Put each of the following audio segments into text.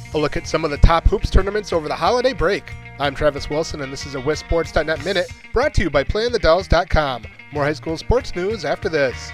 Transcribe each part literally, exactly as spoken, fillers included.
A look at some of the top hoops tournaments over the holiday break. I'm Travis Wilson, and this is a W I S Sports dot net Minute brought to you by Playing The Dells dot com. More high school sports news after this.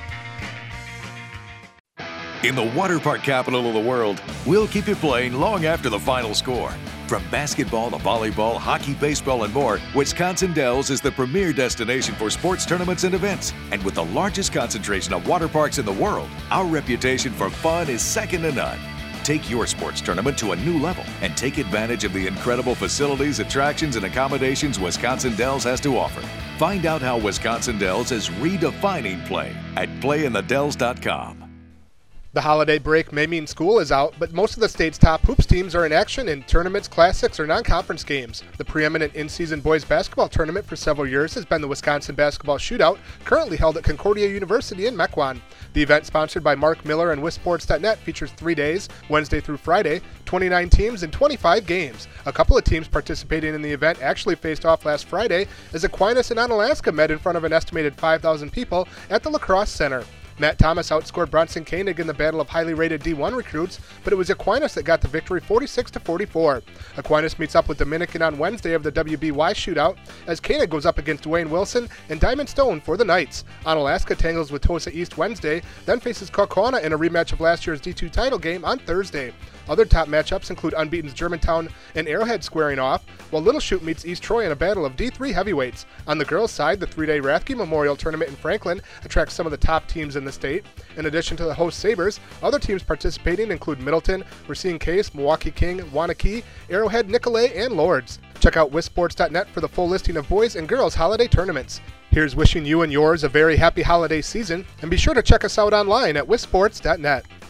In the water park capital of the world, we'll keep you playing long after the final score. From basketball to volleyball, hockey, baseball, and more, Wisconsin Dells is the premier destination for sports tournaments and events. And with the largest concentration of water parks in the world, our reputation for fun is second to none. Take your sports tournament to a new level and take advantage of the incredible facilities, attractions, and accommodations Wisconsin Dells has to offer. Find out how Wisconsin Dells is redefining play at Play In The Dells dot com. The holiday break may mean school is out, but most of the state's top hoops teams are in action in tournaments, classics, or non-conference games. The preeminent in-season boys basketball tournament for several years has been the Wisconsin Basketball Shootout, currently held at Concordia University in Mequon. The event, sponsored by Mark Miller and W I S Sports dot net, features three days, Wednesday through Friday, twenty-nine teams and twenty-five games. A couple of teams participating in the event actually faced off last Friday as Aquinas and Onalaska met in front of an estimated five thousand people at the Lacrosse Center. Matt Thomas outscored Bronson Koenig in the battle of highly rated D one recruits, but it was Aquinas that got the victory forty-six to forty-four. Aquinas meets up with Dominican on Wednesday of the W B Y shootout as Koenig goes up against Dwayne Wilson and Diamond Stone for the Knights. Onalaska tangles with Tosa East Wednesday, then faces Kaukauna in a rematch of last year's D two title game on Thursday. Other top matchups include unbeaten's Germantown and Arrowhead squaring off, while Little Chute meets East Troy in a battle of D three heavyweights. On the girls' side, the three-day Rathke Memorial Tournament in Franklin attracts some of the top teams in the state. In addition to the host Sabres, other teams participating include Middleton, Racine Case, Milwaukee King, Waunakee, Arrowhead, Nicolet, and Lords. Check out W I S Sports dot net for the full listing of boys and girls holiday tournaments. Here's wishing you and yours a very happy holiday season, and be sure to check us out online at W I S Sports dot net.